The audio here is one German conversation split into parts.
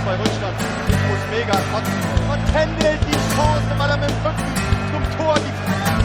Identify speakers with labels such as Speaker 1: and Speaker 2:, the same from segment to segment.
Speaker 1: 2 Rückstand. Jetzt muss Mega trotzen und händelt die Chance, weil er mit dem Rücken zum Tor die...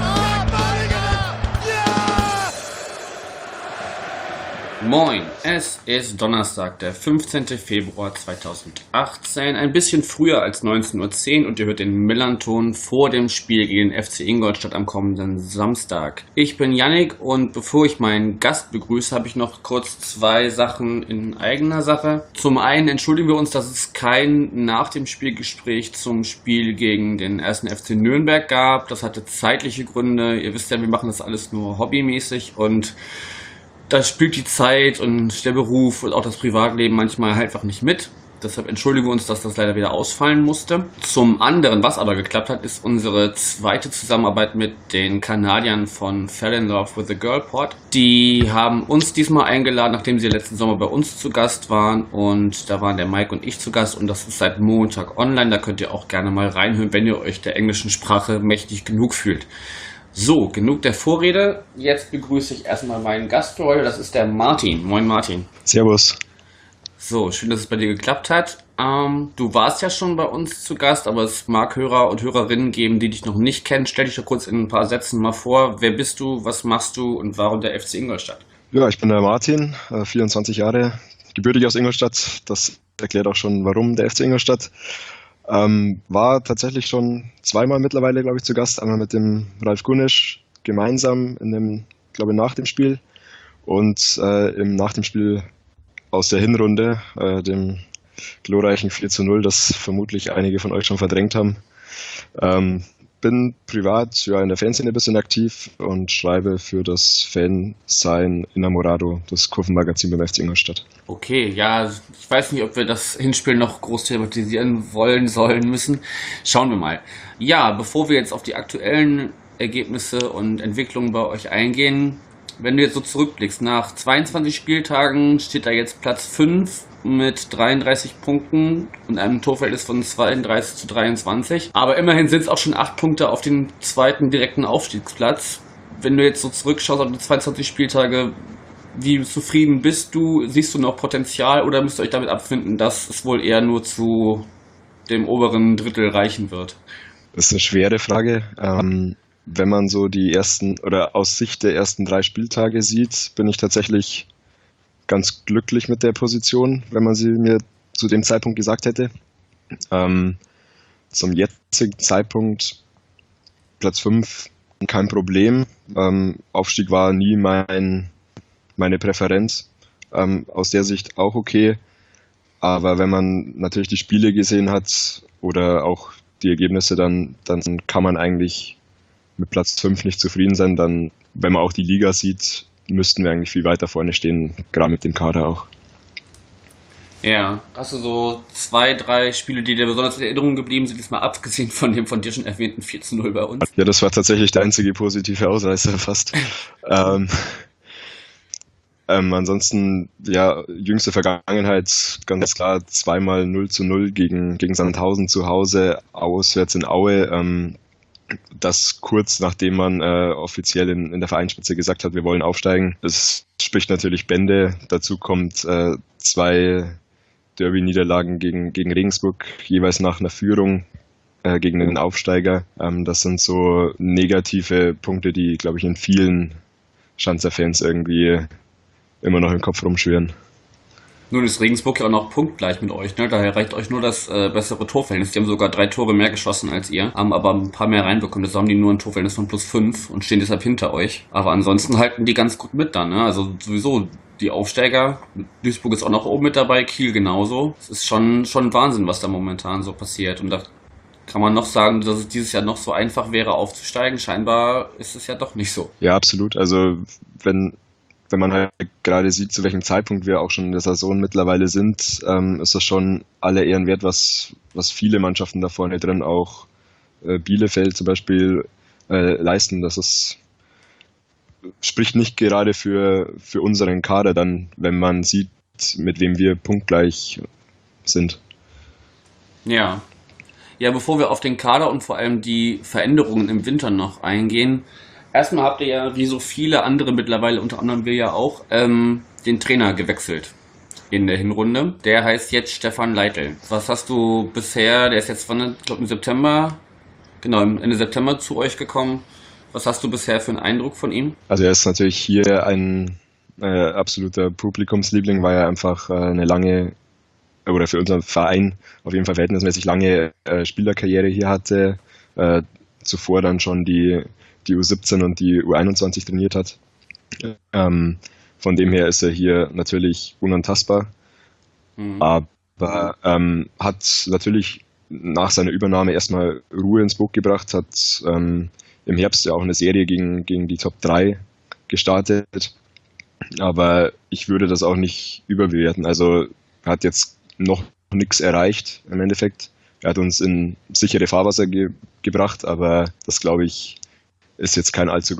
Speaker 2: Moin, es ist Donnerstag, der 15. Februar 2018, ein bisschen früher als 19:10 Uhr und ihr hört den Millern-Ton vor dem Spiel gegen den FC Ingolstadt am kommenden Samstag. Ich bin Yannick und bevor ich meinen Gast begrüße, habe ich noch kurz 2 Sachen in eigener Sache. Zum einen entschuldigen wir uns, dass es kein nach dem Spielgespräch zum Spiel gegen den 1. FC Nürnberg gab. Das hatte zeitliche Gründe. Ihr wisst ja, wir machen das alles nur hobbymäßig und da spielt die Zeit und der Beruf und auch das Privatleben manchmal halt einfach nicht mit. Deshalb entschuldigen wir uns, dass das leider wieder ausfallen musste. Zum anderen, was aber geklappt hat, ist unsere zweite Zusammenarbeit mit den Kanadiern von Fell in Love with the Girl Pod. Die haben uns diesmal eingeladen, nachdem sie letzten Sommer bei uns zu Gast waren. Und da waren der Mike und ich zu Gast und das ist seit Montag online. Da könnt ihr auch gerne mal reinhören, wenn ihr euch der englischen Sprache mächtig genug fühlt. So, genug der Vorrede. Jetzt begrüße ich erstmal meinen Gast für heute. Das ist der Martin. Moin Martin.
Speaker 3: Servus.
Speaker 2: So, schön, dass es bei dir geklappt hat. Du warst ja schon bei uns zu Gast, aber es mag Hörer und Hörerinnen geben, die dich noch nicht kennen. Stell dich doch kurz in ein paar Sätzen mal vor. Wer bist du, was machst du und warum der FC Ingolstadt?
Speaker 3: Ja, ich bin der Martin, 24 Jahre, gebürtig aus Ingolstadt. Das erklärt auch schon, warum der FC Ingolstadt. War tatsächlich schon 2-mal mittlerweile, glaube ich, zu Gast. Einmal mit dem Ralf Gunesch gemeinsam nach dem Spiel und nach dem Spiel aus der Hinrunde, dem glorreichen 4:0, das vermutlich einige von euch schon verdrängt haben. Bin privat in der Fanszene ein bisschen aktiv und schreibe für das Fansein Innamorado, das Kurvenmagazin beim FC Ingolstadt.
Speaker 2: Okay, ja, ich weiß nicht, ob wir das Hinspiel noch groß thematisieren wollen, sollen, müssen. Schauen wir mal. Ja, bevor wir jetzt auf die aktuellen Ergebnisse und Entwicklungen bei euch eingehen, wenn du jetzt so zurückblickst, nach 22 Spieltagen steht da jetzt Platz 5 mit 33 Punkten und einem Torverhältnis von 32:23. Aber immerhin sind es auch schon 8 Punkte auf den zweiten direkten Aufstiegsplatz. Wenn du jetzt so zurückschaust auf die 22 Spieltage, wie zufrieden bist du? Siehst du noch Potenzial oder müsst ihr euch damit abfinden, dass es wohl eher nur zu dem oberen Drittel reichen wird?
Speaker 3: Das ist eine schwere Frage. Wenn man so die ersten oder aus Sicht der ersten 3 Spieltage sieht, bin ich tatsächlich ganz glücklich mit der Position, wenn man sie mir zu dem Zeitpunkt gesagt hätte. Zum jetzigen Zeitpunkt Platz 5 kein Problem. Aufstieg war nie meine Präferenz. Aus der Sicht auch okay. Aber wenn man natürlich die Spiele gesehen hat oder auch die Ergebnisse, dann kann man eigentlich mit Platz 5 nicht zufrieden sein. Dann, wenn man auch die Liga sieht, müssten wir eigentlich viel weiter vorne stehen, gerade mit dem Kader auch.
Speaker 2: Ja, hast du so 2, 3 Spiele, die dir besonders in Erinnerung geblieben sind, diesmal abgesehen von dem von dir schon erwähnten 4:0 bei uns?
Speaker 3: Ja, das war tatsächlich der einzige positive Ausreißer fast. Ansonsten, ja, jüngste Vergangenheit, ganz klar 2-mal 0:0 gegen Sandhausen zu Hause, auswärts in Aue. Das kurz nachdem man offiziell in der Vereinsspitze gesagt hat, wir wollen aufsteigen. Das spricht natürlich Bände. Dazu kommt 2 Derby-Niederlagen gegen Regensburg, jeweils nach einer Führung gegen den Aufsteiger. Das sind so negative Punkte, die, glaube ich, in vielen Schanzer-Fans irgendwie immer noch im Kopf rumschwirren.
Speaker 2: Nun ist Regensburg ja auch noch punktgleich mit euch, ne? Daher reicht euch nur das bessere Torverhältnis. Die haben sogar 3 Tore mehr geschossen als ihr, haben aber ein paar mehr reinbekommen. Deshalb haben die nur ein Torverhältnis von +5 und stehen deshalb hinter euch. Aber ansonsten halten die ganz gut mit dann, ne? Also sowieso die Aufsteiger. Duisburg ist auch noch oben mit dabei, Kiel genauso. Es ist schon Wahnsinn, was da momentan so passiert. Und da kann man noch sagen, dass es dieses Jahr noch so einfach wäre aufzusteigen. Scheinbar ist es ja doch nicht so.
Speaker 3: Ja, absolut. Also wenn man halt gerade sieht, zu welchem Zeitpunkt wir auch schon in der Saison mittlerweile sind, ist das schon alle Ehren wert, was viele Mannschaften da vorne drin, auch Bielefeld zum Beispiel, leisten. Das spricht nicht gerade für unseren Kader dann, wenn man sieht, mit wem wir punktgleich sind.
Speaker 2: Ja. Ja, bevor wir auf den Kader und vor allem die Veränderungen im Winter noch eingehen, erstmal habt ihr ja, wie so viele andere mittlerweile, unter anderem wir ja auch, den Trainer gewechselt. in der Hinrunde. Der heißt jetzt Stefan Leitl. Was hast du bisher, der ist jetzt ich glaube im September, genau, Ende September zu euch gekommen. Was hast du bisher für einen Eindruck von ihm?
Speaker 3: Also er ist natürlich hier ein absoluter Publikumsliebling, weil er einfach eine lange, oder für unseren Verein auf jeden Fall verhältnismäßig lange Spielerkarriere hier hatte, zuvor dann schon die U17 und die U21 trainiert hat. Von dem her ist er hier natürlich unantastbar, aber hat natürlich nach seiner Übernahme erstmal Ruhe ins Boot gebracht, hat im Herbst ja auch eine Serie gegen die Top 3 gestartet, aber ich würde das auch nicht überbewerten. Also er hat jetzt noch nichts erreicht im Endeffekt. Er hat uns in sichere Fahrwasser gebracht, aber das, glaube ich, ist jetzt kein allzu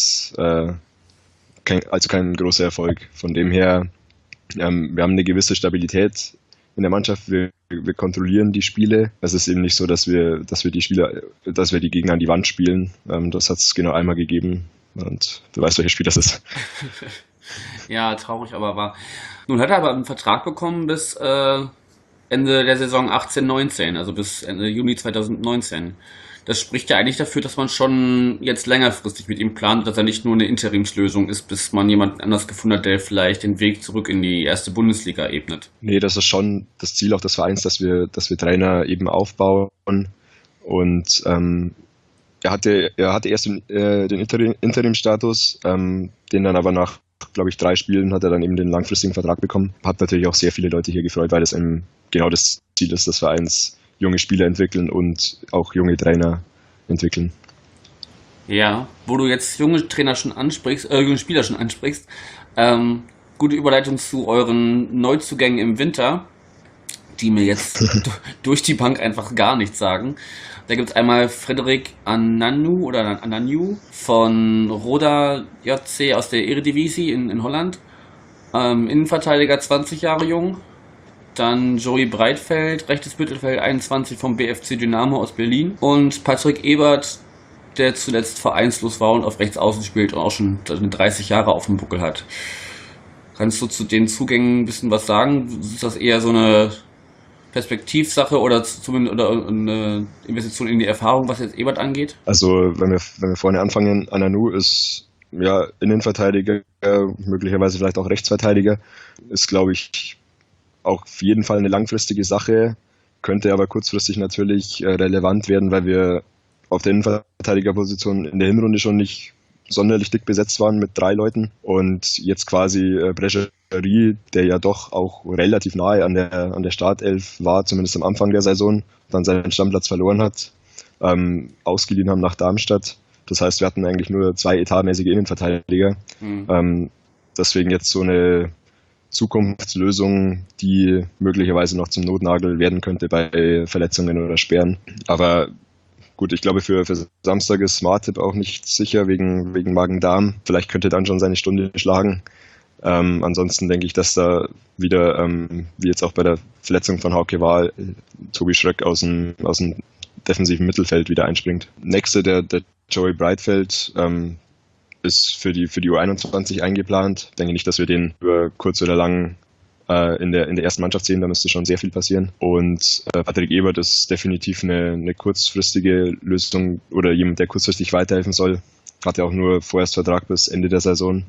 Speaker 3: kein großer Erfolg. Von dem her, wir haben eine gewisse Stabilität in der Mannschaft. Wir kontrollieren die Spiele. Es ist eben nicht so, dass wir die Gegner an die Wand spielen. Das hat es genau einmal gegeben. Und du weißt, welches Spiel das ist.
Speaker 2: Ja, traurig, aber wahr. Nun hat er aber einen Vertrag bekommen bis Ende der Saison 18/19, also bis Ende Juni 2019. Das spricht ja eigentlich dafür, dass man schon jetzt längerfristig mit ihm plant, dass er nicht nur eine Interimslösung ist, bis man jemand anders gefunden hat, der vielleicht den Weg zurück in die erste Bundesliga ebnet.
Speaker 3: Nee, das ist schon das Ziel auch des Vereins, dass wir Trainer eben aufbauen. Und er hatte erst den Interimstatus, den dann aber nach, glaube ich, 3 Spielen hat er dann eben den langfristigen Vertrag bekommen. Hat natürlich auch sehr viele Leute hier gefreut, weil das eben genau das Ziel ist des Vereins, junge Spieler entwickeln und auch junge Trainer entwickeln.
Speaker 2: Ja, wo du jetzt junge Spieler schon ansprichst, gute Überleitung zu euren Neuzugängen im Winter, die mir jetzt durch die Bank einfach gar nichts sagen. Da gibt es einmal Frederik Ananyu von Roda JC aus der Eredivisie in Holland. Innenverteidiger, 20 Jahre jung. Dann Joey Breitfeld, rechtes Mittelfeld, 21 vom BFC Dynamo aus Berlin. Und Patrick Ebert, der zuletzt vereinslos war und auf rechts außen spielt und auch schon 30 Jahre auf dem Buckel hat. Kannst du zu den Zugängen ein bisschen was sagen? Ist das eher so eine Perspektivsache oder zumindest eine Investition in die Erfahrung, was jetzt Ebert angeht?
Speaker 3: Also wenn wir vorne anfangen, Ananu ist ja Innenverteidiger, möglicherweise vielleicht auch Rechtsverteidiger, ist, glaube ich, auch auf jeden Fall eine langfristige Sache, könnte aber kurzfristig natürlich relevant werden, weil wir auf der Innenverteidigerposition in der Hinrunde schon nicht sonderlich dick besetzt waren mit 3 Leuten und jetzt quasi Brecherie, der ja doch auch relativ nahe an der Startelf war, zumindest am Anfang der Saison, dann seinen Stammplatz verloren hat, ausgeliehen haben nach Darmstadt. Das heißt, wir hatten eigentlich nur 2 etatmäßige Innenverteidiger. Deswegen jetzt so eine Zukunftslösung, die möglicherweise noch zum Notnagel werden könnte bei Verletzungen oder Sperren. Aber gut, ich glaube, für Samstag ist Martip auch nicht sicher wegen Magen-Darm. Vielleicht könnte dann schon seine Stunde schlagen. Ansonsten denke ich, dass da wieder, wie jetzt auch bei der Verletzung von Hauke Wahl, Tobi Schröck aus dem defensiven Mittelfeld wieder einspringt. Nächste, der Joey Breitfeld, ist für die U21 eingeplant. Ich denke nicht, dass wir den über kurz oder lang in der ersten Mannschaft sehen, da müsste schon sehr viel passieren. Und Patrick Ebert ist definitiv eine kurzfristige Lösung oder jemand, der kurzfristig weiterhelfen soll. Hat ja auch nur vorerst Vertrag bis Ende der Saison.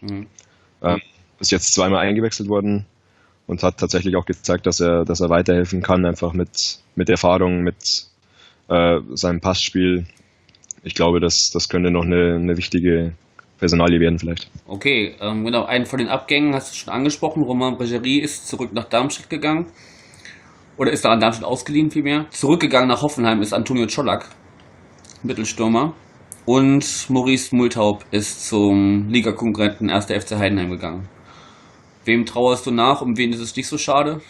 Speaker 3: Ist jetzt 2-mal eingewechselt worden und hat tatsächlich auch gezeigt, dass er weiterhelfen kann, einfach mit Erfahrung, mit seinem Passspiel. Ich glaube, das könnte noch eine wichtige Personalie werden vielleicht.
Speaker 2: Okay, genau, einen von den Abgängen hast du schon angesprochen. Romain Brecherie ist zurück nach Darmstadt gegangen. Oder ist da an Darmstadt ausgeliehen vielmehr. Zurückgegangen nach Hoffenheim ist Antonio Czolak, Mittelstürmer. Und Maurice Multaub ist zum Ligakonkurrenten 1. FC Heidenheim gegangen. Wem trauerst du nach und wen ist es nicht so schade?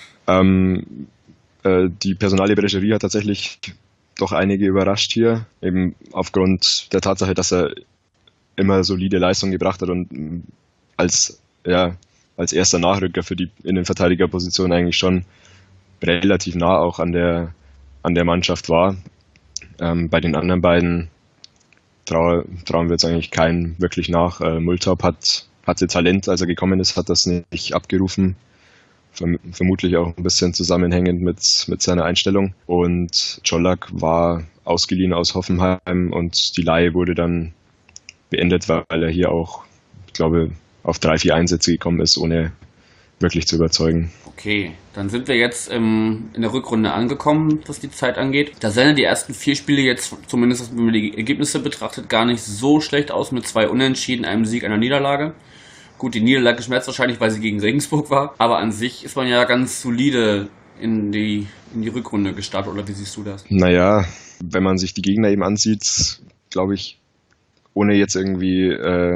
Speaker 3: Die Personalie Brecherie hat tatsächlich doch einige überrascht hier, eben aufgrund der Tatsache, dass er immer solide Leistung gebracht hat und als erster Nachrücker für die Innenverteidigerposition eigentlich schon relativ nah auch an der Mannschaft war. Bei den anderen beiden trauen wir jetzt eigentlich keinen wirklich nach. Multaub hatte Talent, als er gekommen ist, hat das nicht abgerufen. vermutlich auch ein bisschen zusammenhängend mit seiner Einstellung. Und Colak war ausgeliehen aus Hoffenheim und die Leihe wurde dann beendet, weil er hier auch, ich glaube, auf 3-4 Einsätze gekommen ist, ohne wirklich zu überzeugen.
Speaker 2: Okay, dann sind wir jetzt in der Rückrunde angekommen, was die Zeit angeht. Da sehen die ersten 4 Spiele jetzt, zumindest wenn man die Ergebnisse betrachtet, gar nicht so schlecht aus, mit 2 Unentschieden, einem Sieg, einer Niederlage. Gut, die Niederlage schmerzt wahrscheinlich, weil sie gegen Regensburg war, aber an sich ist man ja ganz solide in die Rückrunde gestartet, oder wie siehst du das?
Speaker 3: Naja, wenn man sich die Gegner eben ansieht, glaube ich, ohne jetzt irgendwie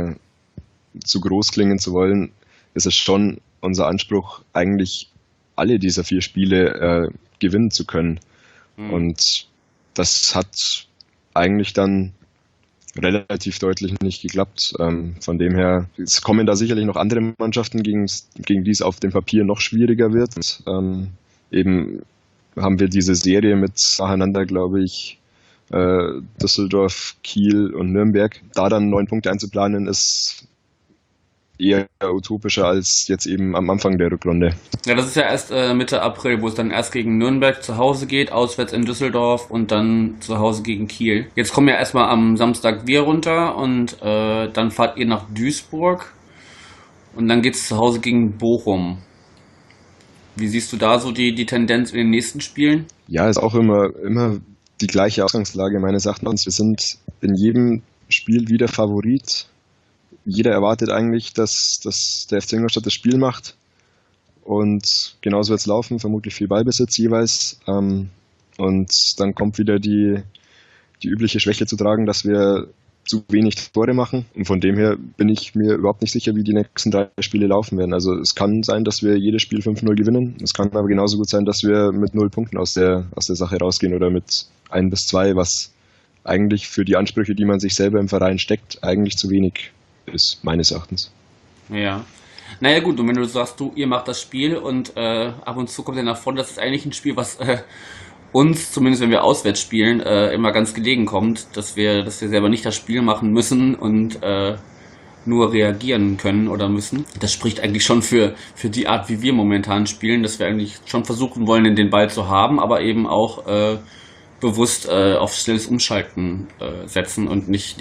Speaker 3: zu groß klingen zu wollen, ist es schon unser Anspruch, eigentlich alle dieser 4 Spiele gewinnen zu können. Und das hat eigentlich dann relativ deutlich nicht geklappt. Von dem her, es kommen da sicherlich noch andere Mannschaften, gegen die es auf dem Papier noch schwieriger wird. Eben haben wir diese Serie mit nacheinander, glaube ich, Düsseldorf, Kiel und Nürnberg. Da dann 9 Punkte einzuplanen, ist eher utopischer als jetzt eben am Anfang der Rückrunde.
Speaker 2: Ja, das ist ja erst Mitte April, wo es dann erst gegen Nürnberg zu Hause geht, auswärts in Düsseldorf und dann zu Hause gegen Kiel. Jetzt kommen ja erstmal am Samstag wir runter und dann fahrt ihr nach Duisburg und dann geht's zu Hause gegen Bochum. Wie siehst du da so die Tendenz in den nächsten Spielen?
Speaker 3: Ja, ist auch immer die gleiche Ausgangslage meines Erachtens. Wir sind in jedem Spiel wieder Favorit. Jeder erwartet eigentlich, dass der FC Ingolstadt das Spiel macht. Und genauso wird es laufen, vermutlich viel Ballbesitz jeweils. Und dann kommt wieder die übliche Schwäche zu tragen, dass wir zu wenig Tore machen. Und von dem her bin ich mir überhaupt nicht sicher, wie die nächsten 3 Spiele laufen werden. Also es kann sein, dass wir jedes Spiel 5-0 gewinnen. Es kann aber genauso gut sein, dass wir mit 0 Punkten aus der Sache rausgehen oder mit 1 bis 2, was eigentlich für die Ansprüche, die man sich selber im Verein steckt, eigentlich zu wenig ist, meines Erachtens.
Speaker 2: Ja. Naja gut, und wenn du sagst, ihr macht das Spiel und ab und zu kommt ihr nach vorne, das ist eigentlich ein Spiel, was uns, zumindest wenn wir auswärts spielen, immer ganz gelegen kommt, dass wir selber nicht das Spiel machen müssen und nur reagieren können oder müssen. Das spricht eigentlich schon für die Art, wie wir momentan spielen, dass wir eigentlich schon versuchen wollen, den Ball zu haben, aber eben auch bewusst auf schnelles Umschalten setzen und nicht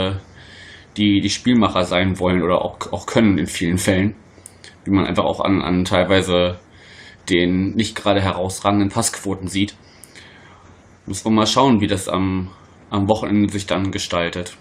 Speaker 2: die Spielmacher sein wollen oder auch können in vielen Fällen. Wie man einfach auch an teilweise den nicht gerade herausragenden Passquoten sieht. Müssen wir mal schauen, wie das am Wochenende sich dann gestaltet.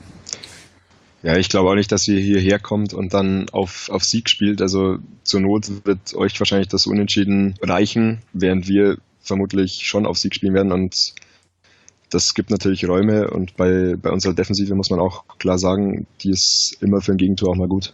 Speaker 3: Ja, ich glaube auch nicht, dass ihr hierher kommt und dann auf Sieg spielt. Also zur Not wird euch wahrscheinlich das Unentschieden reichen, während wir vermutlich schon auf Sieg spielen werden. Und das gibt natürlich Räume. Und bei unserer Defensive muss man auch klar sagen, die ist immer für ein Gegentor auch mal gut.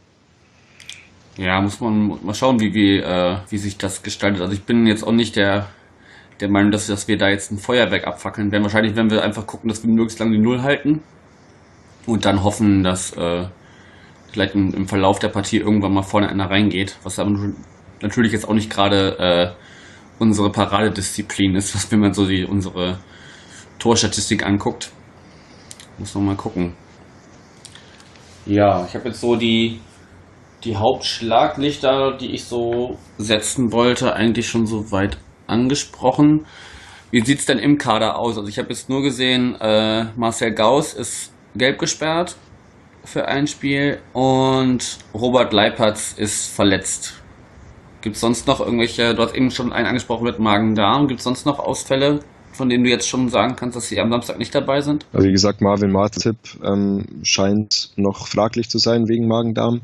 Speaker 2: Ja, muss man mal schauen, wie sich das gestaltet. Also ich bin jetzt auch nicht der Meinung, dass wir da jetzt ein Feuerwerk abfackeln werden. Wahrscheinlich werden wir einfach gucken, dass wir möglichst lange die Null halten und dann hoffen, dass vielleicht im Verlauf der Partie irgendwann mal vorne einer reingeht, was aber natürlich jetzt auch nicht gerade unsere Paradedisziplin ist, wenn man so unsere Torstatistik anguckt. Muss noch mal gucken. Ja, ich habe jetzt so die Hauptschlaglichter, die ich so setzen wollte, eigentlich schon so weit angesprochen. Wie sieht's denn im Kader aus? Also ich habe jetzt nur gesehen, Marcel Gauss ist gelb gesperrt für ein Spiel und Robert Leipertz ist verletzt. Gibt es sonst noch irgendwelche, du hast eben schon einen angesprochen mit Magen-Darm, gibt es sonst noch Ausfälle, von denen du jetzt schon sagen kannst, dass sie am Samstag nicht dabei sind?
Speaker 3: Also wie gesagt, Marvin Martip scheint noch fraglich zu sein wegen Magen-Darm.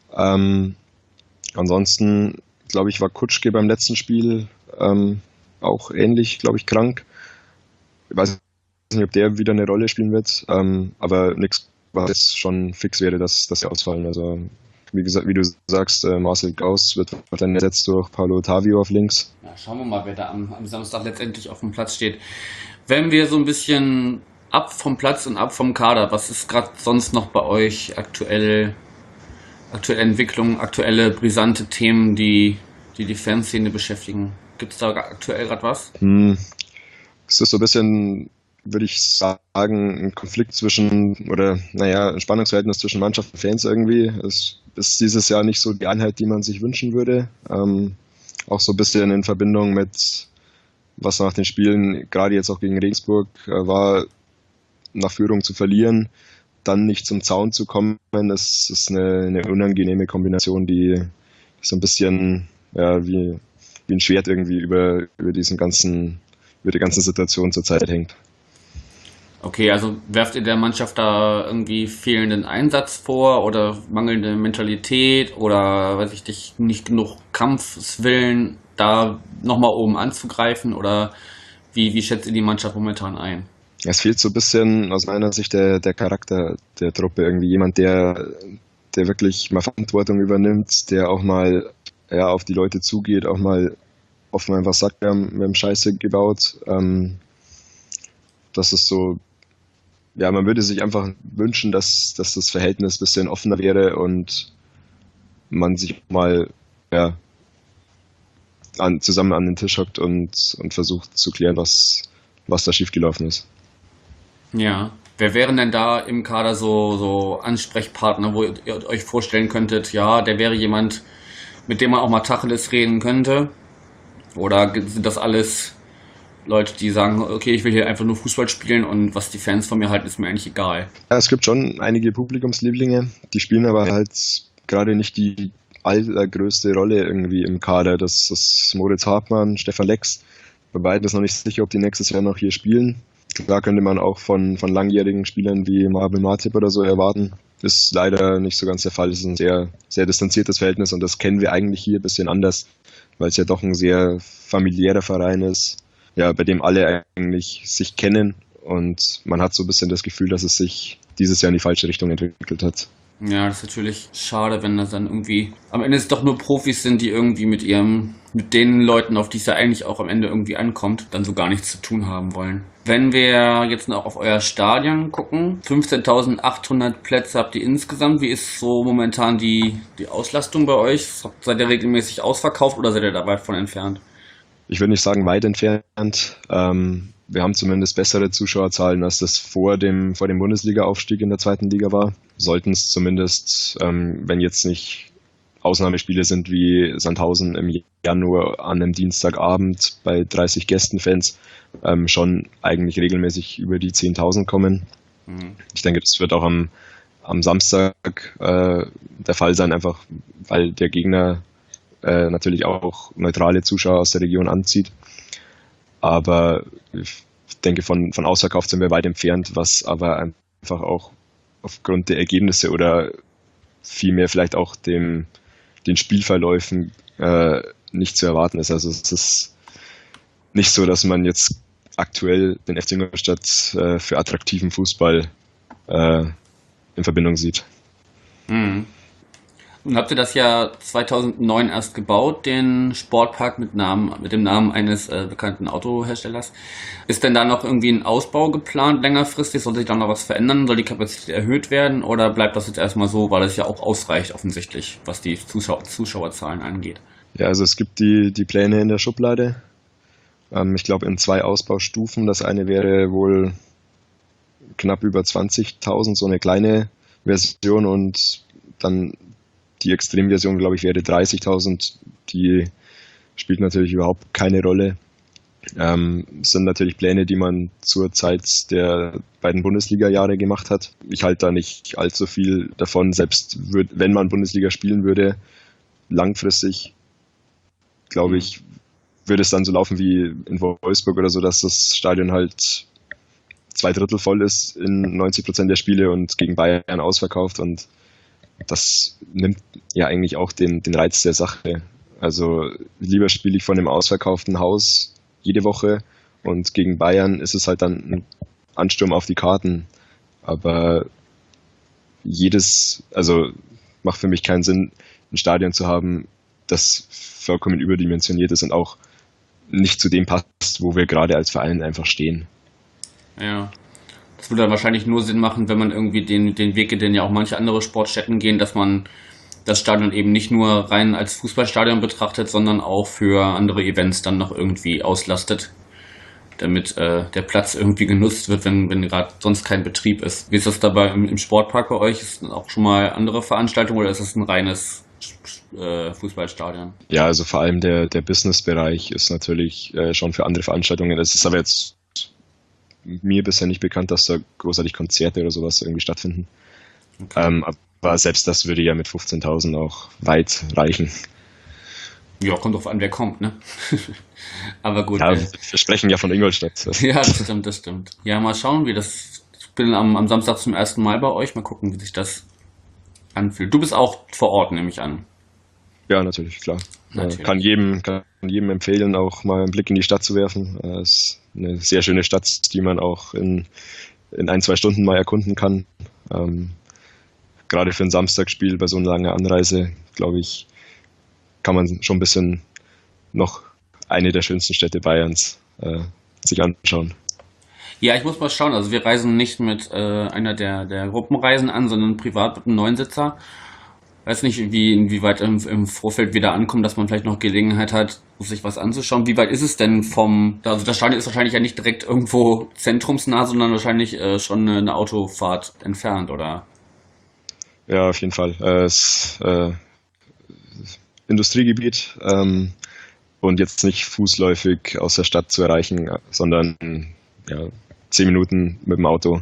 Speaker 3: Ansonsten, glaube ich, war Kutschke beim letzten Spiel auch ähnlich, glaube ich, krank. Ich weiß nicht, ob der wieder eine Rolle spielen wird, aber nichts, was jetzt schon fix wäre, dass sie ausfallen. Also wie gesagt, wie du sagst, Marcel Gauss wird dann ersetzt durch Paulo Ottavio auf links.
Speaker 2: Ja, schauen wir mal, wer da am Samstag letztendlich auf dem Platz steht. Wenn wir so ein bisschen ab vom Platz und ab vom Kader, was ist gerade sonst noch bei euch aktuelle Entwicklungen, aktuelle brisante Themen, die Fanszene beschäftigen? Gibt es da aktuell gerade was?
Speaker 3: Es ist so ein bisschen würde ich sagen, ein Konflikt ein Spannungsverhältnis zwischen Mannschaft und Fans irgendwie. Es ist dieses Jahr nicht so die Einheit, die man sich wünschen würde. Auch so ein bisschen in Verbindung mit, was nach den Spielen, gerade jetzt auch gegen Regensburg, war, nach Führung zu verlieren, dann nicht zum Zaun zu kommen. Das ist eine unangenehme Kombination, die so ein bisschen wie ein Schwert irgendwie über die ganze Situation zurzeit hängt.
Speaker 2: Okay, also werft ihr der Mannschaft da irgendwie fehlenden Einsatz vor oder mangelnde Mentalität oder weiß ich nicht genug Kampfswillen, da nochmal oben anzugreifen oder wie schätzt ihr die Mannschaft momentan ein?
Speaker 3: Es fehlt so ein bisschen aus meiner Sicht der Charakter der Truppe. Irgendwie jemand, der wirklich mal Verantwortung übernimmt, der auch mal auf die Leute zugeht, auch mal offen einfach sagt, wir haben Scheiße gebaut. Das ist so, man würde sich einfach wünschen, dass das Verhältnis ein bisschen offener wäre und man sich mal zusammen an den Tisch hockt und versucht zu klären, was da schiefgelaufen ist.
Speaker 2: Ja. Wer wären denn da im Kader so Ansprechpartner, wo ihr euch vorstellen könntet, ja, der wäre jemand, mit dem man auch mal Tacheles reden könnte? Oder sind das alles Leute, die sagen, okay, ich will hier einfach nur Fußball spielen und was die Fans von mir halten, ist mir eigentlich egal?
Speaker 3: Ja, es gibt schon einige Publikumslieblinge, die spielen aber halt gerade nicht die allergrößte Rolle irgendwie im Kader. Das ist Moritz Hartmann, Stefan Lex. Bei beiden ist noch nicht sicher, ob die nächstes Jahr noch hier spielen. Da könnte man auch von langjährigen Spielern wie Marvin Matip oder so erwarten. Ist leider nicht so ganz der Fall. Es ist ein sehr, sehr distanziertes Verhältnis und das kennen wir eigentlich hier ein bisschen anders, weil es ja doch ein sehr familiärer Verein ist, bei dem alle eigentlich sich kennen und man hat so ein bisschen das Gefühl, dass es sich dieses Jahr in die falsche Richtung entwickelt hat.
Speaker 2: Ja, das ist natürlich schade, wenn das dann irgendwie am Ende es doch nur Profis sind, die irgendwie mit den Leuten, auf die es ja eigentlich auch am Ende irgendwie ankommt, dann so gar nichts zu tun haben wollen. Wenn wir jetzt noch auf euer Stadion gucken, 15.800 Plätze habt ihr insgesamt. Wie ist so momentan die Auslastung bei euch? Seid ihr regelmäßig ausverkauft oder seid ihr da weit von entfernt?
Speaker 3: Ich würde nicht sagen weit entfernt. Wir haben zumindest bessere Zuschauerzahlen, als das vor dem Bundesliga-Aufstieg in der zweiten Liga war. Sollten es zumindest, wenn jetzt nicht Ausnahmespiele sind wie Sandhausen im Januar an einem Dienstagabend bei 30 Gästenfans, schon eigentlich regelmäßig über die 10.000 kommen. Mhm. Ich denke, das wird auch am Samstag der Fall sein, einfach weil der Gegner natürlich auch neutrale Zuschauer aus der Region anzieht. Aber ich denke, von ausverkauft sind wir weit entfernt, was aber einfach auch aufgrund der Ergebnisse oder vielmehr vielleicht auch den Spielverläufen nicht zu erwarten ist. Also es ist nicht so, dass man jetzt aktuell den FC Ingolstadt für attraktiven Fußball in Verbindung sieht.
Speaker 2: Mhm. Nun habt ihr das ja 2009 erst gebaut, den Sportpark mit dem Namen eines bekannten Autoherstellers. Ist denn da noch irgendwie ein Ausbau geplant längerfristig? Soll sich da noch was verändern? Soll die Kapazität erhöht werden? Oder bleibt das jetzt erstmal so, weil es ja auch ausreicht offensichtlich, was die Zuschauerzahlen angeht? Ja,
Speaker 3: also es gibt die Pläne in der Schublade. Ich glaube in 2 Ausbaustufen. Das eine wäre wohl knapp über 20.000, so eine kleine Version und dann die Extremversion, glaube ich, wäre 30.000. Die spielt natürlich überhaupt keine Rolle. Sind natürlich Pläne, die man zur Zeit der beiden Bundesliga-Jahre gemacht hat. Ich halte da nicht allzu viel davon, selbst wenn man Bundesliga spielen würde, langfristig, glaube ich, würde es dann so laufen wie in Wolfsburg oder so, dass das Stadion halt 2/3 voll ist in 90% der Spiele und gegen Bayern ausverkauft und das nimmt ja eigentlich auch den Reiz der Sache. Also lieber spiele ich von einem ausverkauften Haus jede Woche und gegen Bayern ist es halt dann ein Ansturm auf die Karten. Aber macht für mich keinen Sinn, ein Stadion zu haben, das vollkommen überdimensioniert ist und auch nicht zu dem passt, wo wir gerade als Verein einfach stehen.
Speaker 2: Ja. Das würde dann wahrscheinlich nur Sinn machen, wenn man irgendwie den Weg geht, den ja auch manche andere Sportstätten gehen, dass man das Stadion eben nicht nur rein als Fußballstadion betrachtet, sondern auch für andere Events dann noch irgendwie auslastet. damit der Platz irgendwie genutzt wird, wenn gerade sonst kein Betrieb ist. Wie ist das dabei im Sportpark bei euch? Ist das auch schon mal andere Veranstaltungen oder ist das ein reines Fußballstadion?
Speaker 3: Ja, also vor allem der Business-Bereich ist natürlich schon für andere Veranstaltungen. Es ist aber jetzt mir bisher nicht bekannt, dass da großartig Konzerte oder sowas irgendwie stattfinden.
Speaker 2: Okay.
Speaker 3: Aber selbst das würde ja mit 15.000 auch weit reichen.
Speaker 2: Ja, kommt drauf an, wer kommt, ne? Aber gut.
Speaker 3: Ja, wir sprechen ja von Ingolstadt.
Speaker 2: Ja, das stimmt, das stimmt. Ja, mal schauen, wie das. Ich bin am Samstag zum ersten Mal bei euch. Mal gucken, wie sich das anfühlt. Du bist auch vor Ort, nehme ich an.
Speaker 3: Ja, natürlich, klar.
Speaker 2: Natürlich.
Speaker 3: Kann jedem empfehlen, auch mal einen Blick in die Stadt zu werfen. Es ist eine sehr schöne Stadt, die man auch in 1-2 Stunden mal erkunden kann. Gerade für ein Samstagsspiel bei so einer langen Anreise, glaube ich, kann man schon ein bisschen noch eine der schönsten Städte Bayerns sich anschauen.
Speaker 2: Ja, ich muss mal schauen. Also wir reisen nicht mit einer der Gruppenreisen an, sondern privat mit einem Neunsitzer. Weiß nicht, inwieweit im Vorfeld wieder ankommen, dass man vielleicht noch Gelegenheit hat, sich was anzuschauen. Wie weit ist es denn also das Stadion ist wahrscheinlich ja nicht direkt irgendwo zentrumsnah, sondern wahrscheinlich schon eine Autofahrt entfernt, oder?
Speaker 3: Ja, auf jeden Fall. Es ist Industriegebiet und jetzt nicht fußläufig aus der Stadt zu erreichen, sondern ja, 10 Minuten mit dem Auto.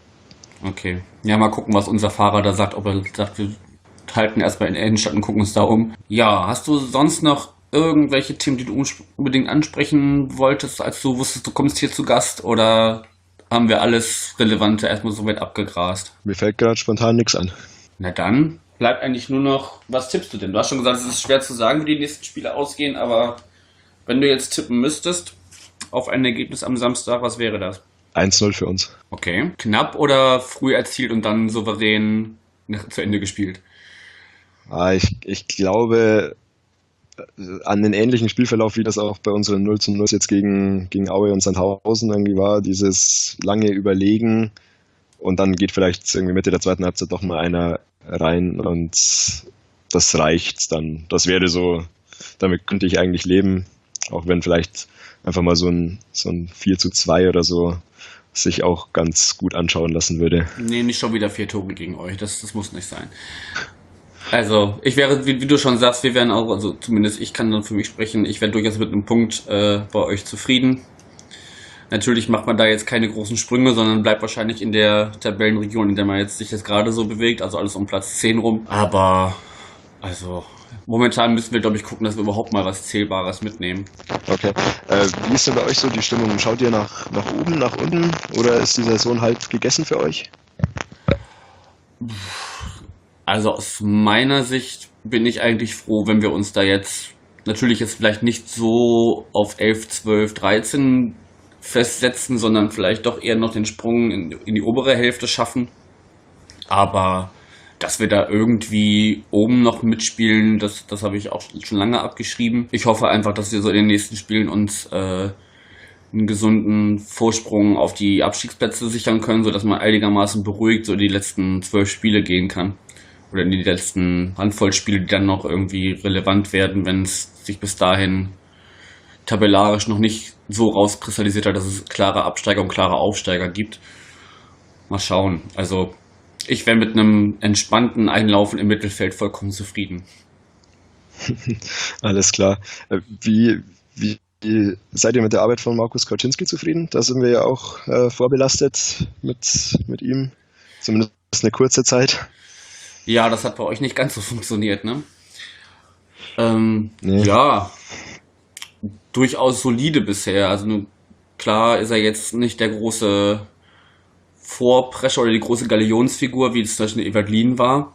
Speaker 2: Okay. Ja, mal gucken, was unser Fahrer da sagt, ob er sagt, wir halten erstmal in der Innenstadt und gucken uns da um. Ja, hast du sonst noch irgendwelche Themen, die du unbedingt ansprechen wolltest, als du wusstest, du kommst hier zu Gast, oder haben wir alles Relevante erstmal soweit abgegrast?
Speaker 3: Mir fällt gerade spontan nichts an.
Speaker 2: Na dann bleibt eigentlich nur noch, was tippst du denn? Du hast schon gesagt, es ist schwer zu sagen, wie die nächsten Spiele ausgehen, aber wenn du jetzt tippen müsstest auf ein Ergebnis am Samstag, was wäre das?
Speaker 3: 1-0 für uns.
Speaker 2: Okay. Knapp oder früh erzielt und dann souverän zu Ende gespielt?
Speaker 3: Ich glaube an den ähnlichen Spielverlauf, wie das auch bei unseren 0:0 jetzt gegen Aue und Sandhausen irgendwie war, dieses lange Überlegen und dann geht vielleicht irgendwie Mitte der zweiten Halbzeit doch mal einer rein und das reicht dann. Das wäre so, damit könnte ich eigentlich leben, auch wenn vielleicht einfach mal so ein 4:2 oder so sich auch ganz gut anschauen lassen würde.
Speaker 2: Nee, nicht schon wieder 4 Tore gegen euch. Das muss nicht sein. Also, ich wäre, wie du schon sagst, wir wären auch, also zumindest ich kann dann für mich sprechen, ich wäre durchaus mit einem Punkt bei euch zufrieden. Natürlich macht man da jetzt keine großen Sprünge, sondern bleibt wahrscheinlich in der Tabellenregion, in der man sich jetzt gerade so bewegt, also alles um Platz 10 rum. Aber, also, momentan müssen wir, glaube ich, gucken, dass wir überhaupt mal was Zählbares mitnehmen.
Speaker 3: Okay. Wie ist denn bei euch so die Stimmung? Schaut ihr nach oben, nach unten oder ist die Saison halb gegessen für euch?
Speaker 2: Also aus meiner Sicht bin ich eigentlich froh, wenn wir uns da jetzt, natürlich jetzt vielleicht nicht so auf 11, 12, 13 festsetzen, sondern vielleicht doch eher noch den Sprung in die obere Hälfte schaffen. Aber dass wir da irgendwie oben noch mitspielen, das habe ich auch schon lange abgeschrieben. Ich hoffe einfach, dass wir so in den nächsten Spielen uns einen gesunden Vorsprung auf die Abstiegsplätze sichern können, sodass man einigermaßen beruhigt so in die letzten 12 Spiele gehen kann. Oder in die letzten Handvoll Spiele, die dann noch irgendwie relevant werden, wenn es sich bis dahin tabellarisch noch nicht so rauskristallisiert hat, dass es klare Absteiger und klare Aufsteiger gibt. Mal schauen. Also ich wäre mit einem entspannten Einlaufen im Mittelfeld vollkommen zufrieden.
Speaker 3: Alles klar. Wie seid ihr mit der Arbeit von Markus Kauczynski zufrieden? Da sind wir ja auch vorbelastet mit ihm. Zumindest eine kurze Zeit.
Speaker 2: Ja, das hat bei euch nicht ganz so funktioniert, ne?
Speaker 3: Nee.
Speaker 2: Ja, durchaus solide bisher. Also klar ist er jetzt nicht der große Vorprescher oder die große Galionsfigur, wie es zum Beispiel Evangeline war.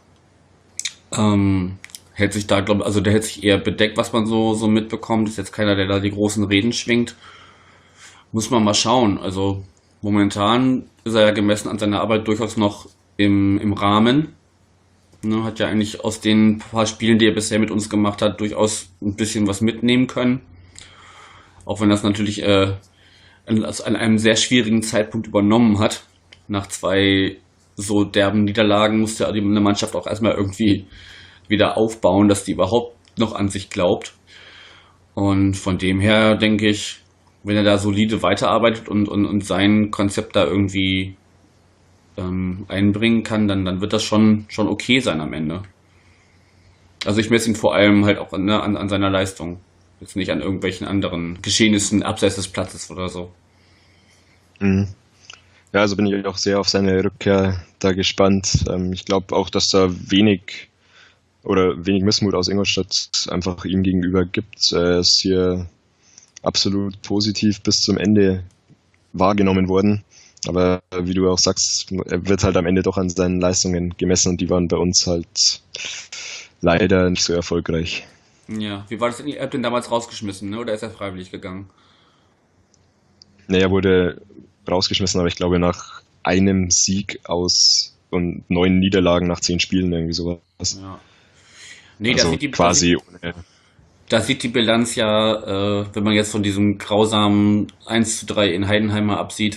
Speaker 2: Hält sich da, glaube ich, also der hält sich eher bedeckt, was man so mitbekommt. Ist jetzt keiner, der da die großen Reden schwingt. Muss man mal schauen. Also momentan ist er ja gemessen an seiner Arbeit durchaus noch im Rahmen. Ne, hat ja eigentlich aus den paar Spielen, die er bisher mit uns gemacht hat, durchaus ein bisschen was mitnehmen können. Auch wenn das natürlich an einem sehr schwierigen Zeitpunkt übernommen hat. Nach 2 so derben Niederlagen musste eine Mannschaft auch erstmal irgendwie wieder aufbauen, dass die überhaupt noch an sich glaubt. Und von dem her denke ich, wenn er da solide weiterarbeitet und sein Konzept da irgendwie einbringen kann, dann wird das schon okay sein am Ende. Also ich messe ihn vor allem halt auch an seiner Leistung. Jetzt nicht an irgendwelchen anderen Geschehnissen abseits des Platzes oder so.
Speaker 3: Mhm. Ja, also bin ich auch sehr auf seine Rückkehr da gespannt. Ich glaube auch, dass da wenig Missmut aus Ingolstadt einfach ihm gegenüber gibt. Er ist hier absolut positiv bis zum Ende wahrgenommen worden. Aber wie du auch sagst, er wird halt am Ende doch an seinen Leistungen gemessen und die waren bei uns halt leider nicht so erfolgreich.
Speaker 2: Ja, wie war das denn? Ihr habt den damals rausgeschmissen, ne? Oder ist er freiwillig gegangen?
Speaker 3: Er wurde rausgeschmissen, aber ich glaube nach einem Sieg und 9 Niederlagen nach 10 Spielen, irgendwie sowas.
Speaker 2: Ja. Nee,
Speaker 3: Also quasi ohne.
Speaker 2: da sieht die Bilanz ja, wenn man jetzt von diesem grausamen 1:3 in Heidenheimer absieht,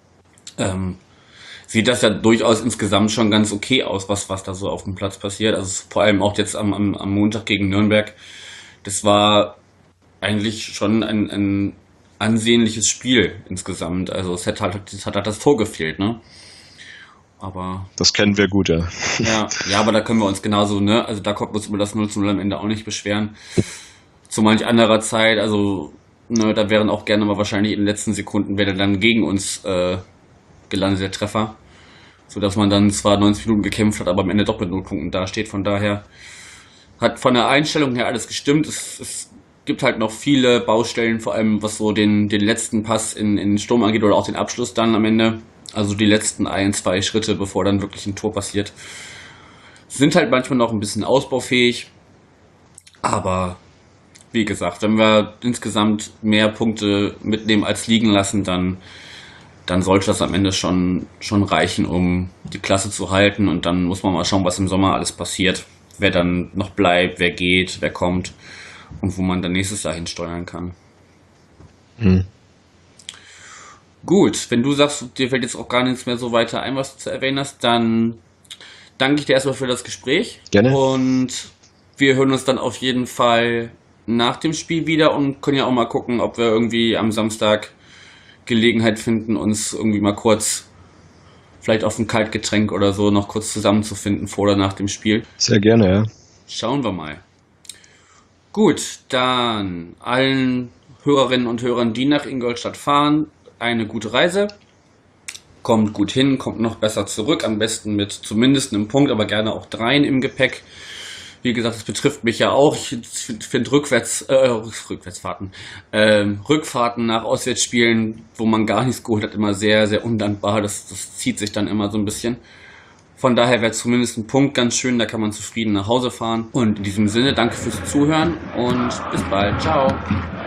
Speaker 2: sieht das ja durchaus insgesamt schon ganz okay aus, was da so auf dem Platz passiert. Also vor allem auch jetzt am Montag gegen Nürnberg. Das war eigentlich schon ein ansehnliches Spiel insgesamt. Also es hat halt das Tor gefehlt, ne? Aber
Speaker 3: Das kennen wir gut, ja.
Speaker 2: ja, aber da können wir uns genauso, ne? Also da konnten wir uns über das 0:0 am Ende auch nicht beschweren. Zu manch anderer Zeit, also ne, da wären auch gerne mal wahrscheinlich in den letzten Sekunden wäre dann gegen uns gelandet, der Treffer. Sodass man dann zwar 90 Minuten gekämpft hat, aber am Ende doch mit 0 Punkten dasteht. Von daher hat von der Einstellung her alles gestimmt. Es gibt halt noch viele Baustellen, vor allem was so den letzten Pass in den Sturm angeht oder auch den Abschluss dann am Ende. Also die letzten 1, 2 Schritte, bevor dann wirklich ein Tor passiert. Sind halt manchmal noch ein bisschen ausbaufähig. Aber wie gesagt, wenn wir insgesamt mehr Punkte mitnehmen als liegen lassen, dann sollte das am Ende schon reichen, um die Klasse zu halten. Und dann muss man mal schauen, was im Sommer alles passiert. Wer dann noch bleibt, wer geht, wer kommt und wo man dann nächstes Jahr hinsteuern kann.
Speaker 3: Hm.
Speaker 2: Gut, wenn du sagst, dir fällt jetzt auch gar nichts mehr so weiter ein, was du zu erwähnen hast, dann danke ich dir erstmal für das Gespräch.
Speaker 3: Gerne.
Speaker 2: Und wir hören uns dann auf jeden Fall nach dem Spiel wieder und können ja auch mal gucken, ob wir irgendwie am Samstag Gelegenheit finden, uns irgendwie mal kurz vielleicht auf ein Kaltgetränk oder so noch kurz zusammenzufinden vor oder nach dem Spiel.
Speaker 3: Sehr gerne, ja.
Speaker 2: Schauen wir mal. Gut, dann allen Hörerinnen und Hörern, die nach Ingolstadt fahren, eine gute Reise. Kommt gut hin, kommt noch besser zurück, am besten mit zumindest einem Punkt, aber gerne auch 3 im Gepäck. Wie gesagt, das betrifft mich ja auch. Ich finde Rückfahrten nach Auswärtsspielen, wo man gar nichts geholt hat, immer sehr, sehr undankbar. Das zieht sich dann immer so ein bisschen. Von daher wäre zumindest ein Punkt ganz schön, da kann man zufrieden nach Hause fahren. Und in diesem Sinne, danke fürs Zuhören und bis bald. Ciao.